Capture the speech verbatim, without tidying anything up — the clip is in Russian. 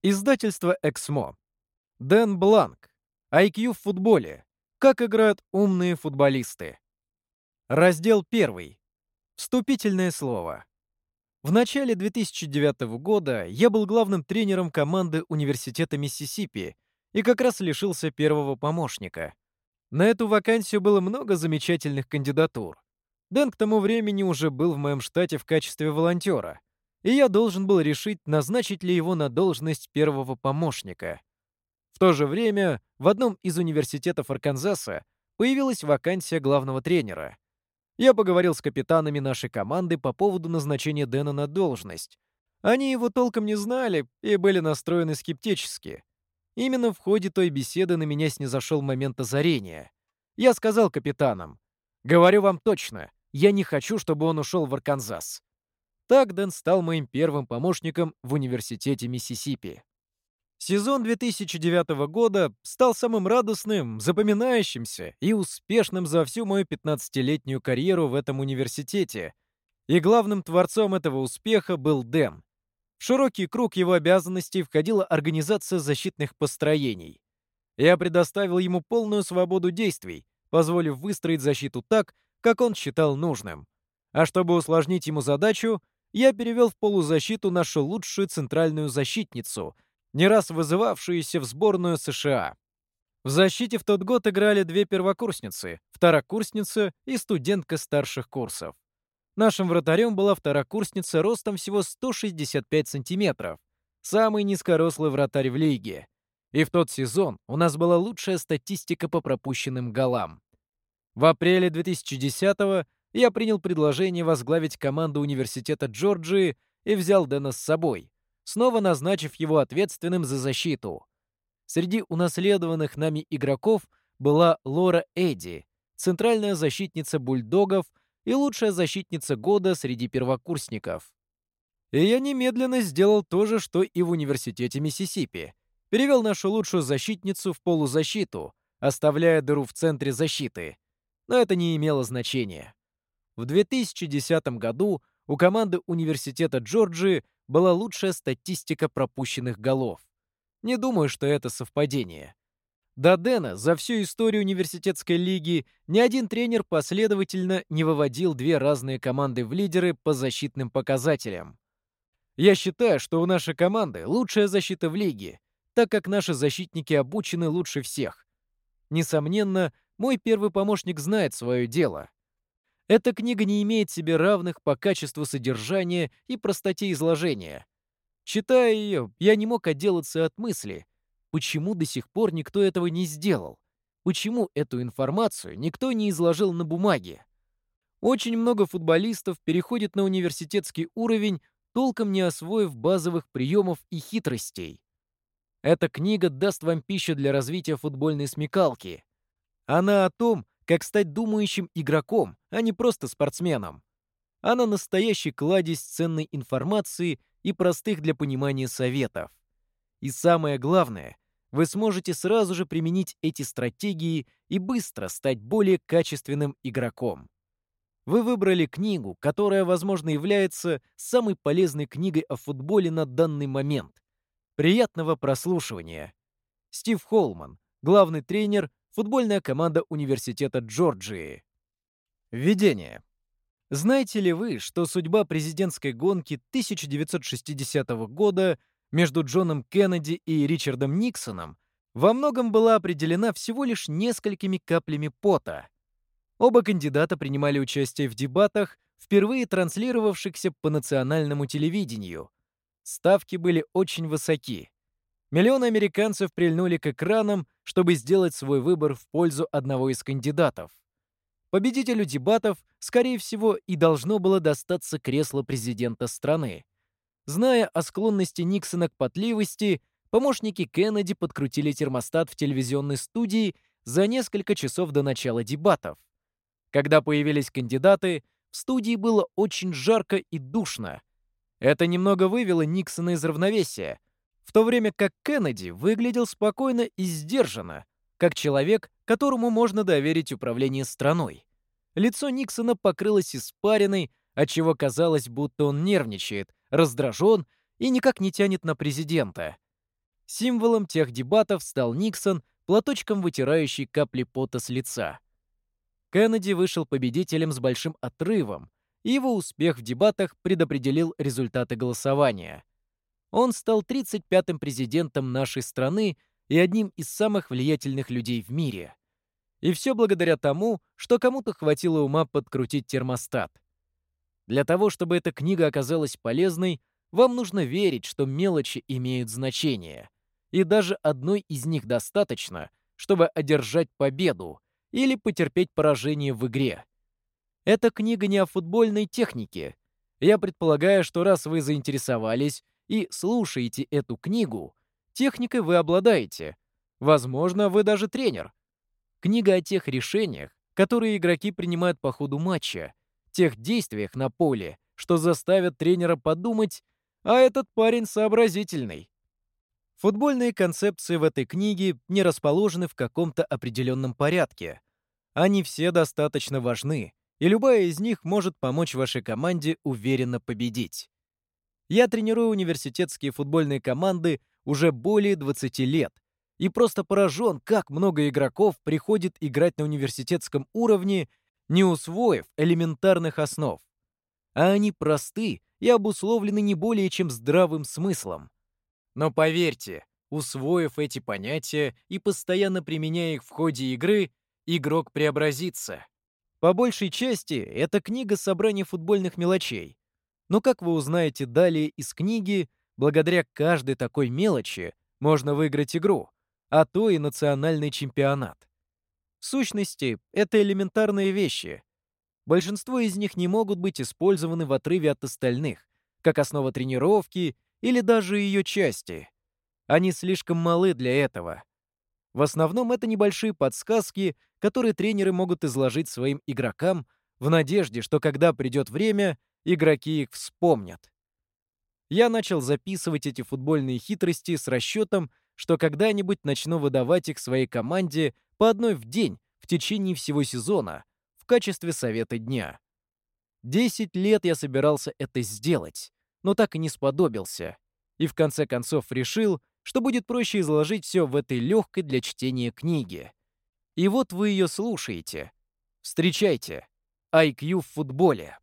Издательство «Эксмо». Дэн Бланк. ай кью в футболе. Как играют умные футболисты. Раздел первый. Вступительное слово. В начале две тысячи девятого года я был главным тренером команды Университета Миссисипи и как раз лишился первого помощника. На эту вакансию было много замечательных кандидатур. Дэн к тому времени уже был в моем штате в качестве волонтера, и я должен был решить, назначить ли его на должность первого помощника. В то же время в одном из университетов Арканзаса появилась вакансия главного тренера. Я поговорил с капитанами нашей команды по поводу назначения Дэна на должность. Они его толком не знали и были настроены скептически. Именно в ходе той беседы на меня снизошел момент озарения. Я сказал капитанам: «Говорю вам точно, я не хочу, чтобы он ушел в Арканзас». Так Дэн стал моим первым помощником в университете Миссисипи. Сезон две тысячи девятого года стал самым радостным, запоминающимся и успешным за всю мою пятнадцатилетнюю карьеру в этом университете. И главным творцом этого успеха был Дэн. В широкий круг его обязанностей входила организация защитных построений. Я предоставил ему полную свободу действий, позволив выстроить защиту так, как он считал нужным. А чтобы усложнить ему задачу, я перевел в полузащиту нашу лучшую центральную защитницу, не раз вызывавшуюся в сборную США. В защите в тот год играли две первокурсницы, второкурсница и студентка старших курсов. Нашим вратарем была второкурсница ростом всего сто шестьдесят пять сантиметров, самый низкорослый вратарь в лиге. И в тот сезон у нас была лучшая статистика по пропущенным голам. В апреле две тысячи десятого я принял предложение возглавить команду Университета Джорджии и взял Дэна с собой, снова назначив его ответственным за защиту. Среди унаследованных нами игроков была Лора Эдди, центральная защитница бульдогов и лучшая защитница года среди первокурсников. И я немедленно сделал то же, что и в университете Миссисипи. Перевел нашу лучшую защитницу в полузащиту, оставляя дыру в центре защиты. Но это не имело значения. В две тысячи десятом году у команды Университета Джорджии была лучшая статистика пропущенных голов. Не думаю, что это совпадение. До Дэна за всю историю университетской лиги ни один тренер последовательно не выводил две разные команды в лидеры по защитным показателям. Я считаю, что у нашей команды лучшая защита в лиге, так как наши защитники обучены лучше всех. Несомненно, мой первый помощник знает свое дело. Эта книга не имеет себе равных по качеству содержания и простоте изложения. Читая ее, я не мог отделаться от мысли, почему до сих пор никто этого не сделал, почему эту информацию никто не изложил на бумаге. Очень много футболистов переходит на университетский уровень, толком не освоив базовых приемов и хитростей. Эта книга даст вам пищу для развития футбольной смекалки. Она о том, как стать думающим игроком, а не просто спортсменом. Она настоящий кладезь ценной информации и простых для понимания советов. И самое главное, вы сможете сразу же применить эти стратегии и быстро стать более качественным игроком. Вы выбрали книгу, которая, возможно, является самой полезной книгой о футболе на данный момент. Приятного прослушивания. Стив Холман, главный тренер, футбольная команда Университета Джорджии. Введение. Знаете ли вы, что судьба президентской гонки тысяча девятьсот шестидесятого года между Джоном Кеннеди и Ричардом Никсоном во многом была определена всего лишь несколькими каплями пота? Оба кандидата принимали участие в дебатах, впервые транслировавшихся по национальному телевидению. Ставки были очень высоки. Миллионы американцев прильнули к экранам, чтобы сделать свой выбор в пользу одного из кандидатов. Победителю дебатов, скорее всего, и должно было достаться кресло президента страны. Зная о склонности Никсона к потливости, помощники Кеннеди подкрутили термостат в телевизионной студии за несколько часов до начала дебатов. Когда появились кандидаты, в студии было очень жарко и душно. Это немного вывело Никсона из равновесия, в то время как Кеннеди выглядел спокойно и сдержанно, как человек, которому можно доверить управление страной. Лицо Никсона покрылось испариной, отчего казалось, будто он нервничает, раздражен и никак не тянет на президента. Символом тех дебатов стал Никсон, платочком вытирающий капли пота с лица. Кеннеди вышел победителем с большим отрывом, и его успех в дебатах предопределил результаты голосования. Он стал тридцать пятым президентом нашей страны и одним из самых влиятельных людей в мире. И все благодаря тому, что кому-то хватило ума подкрутить термостат. Для того, чтобы эта книга оказалась полезной, вам нужно верить, что мелочи имеют значение. И даже одной из них достаточно, чтобы одержать победу или потерпеть поражение в игре. Эта книга не о футбольной технике. Я предполагаю, что раз вы заинтересовались и слушаете эту книгу, техникой вы обладаете. Возможно, вы даже тренер. Книга о тех решениях, которые игроки принимают по ходу матча, тех действиях на поле, что заставят тренера подумать, а этот парень сообразительный. Футбольные концепции в этой книге не расположены в каком-то определенном порядке. Они все достаточно важны, и любая из них может помочь вашей команде уверенно победить. Я тренирую университетские футбольные команды уже более двадцати лет и просто поражен, как много игроков приходит играть на университетском уровне, не усвоив элементарных основ. А они просты и обусловлены не более чем здравым смыслом. Но поверьте, усвоив эти понятия и постоянно применяя их в ходе игры, игрок преобразится. По большей части, это книга собрания футбольных мелочей. Но, как вы узнаете далее из книги, благодаря каждой такой мелочи можно выиграть игру, а то и национальный чемпионат. В сущности, это элементарные вещи. Большинство из них не могут быть использованы в отрыве от остальных, как основа тренировки или даже ее части. Они слишком малы для этого. В основном это небольшие подсказки, которые тренеры могут изложить своим игрокам в надежде, что когда придет время, игроки их вспомнят. Я начал записывать эти футбольные хитрости с расчетом, что когда-нибудь начну выдавать их своей команде по одной в день в течение всего сезона в качестве совета дня. Десять лет я собирался это сделать, но так и не сподобился. И в конце концов решил, что будет проще изложить все в этой легкой для чтения книге. И вот вы ее слушаете. Встречайте. ай кью в футболе.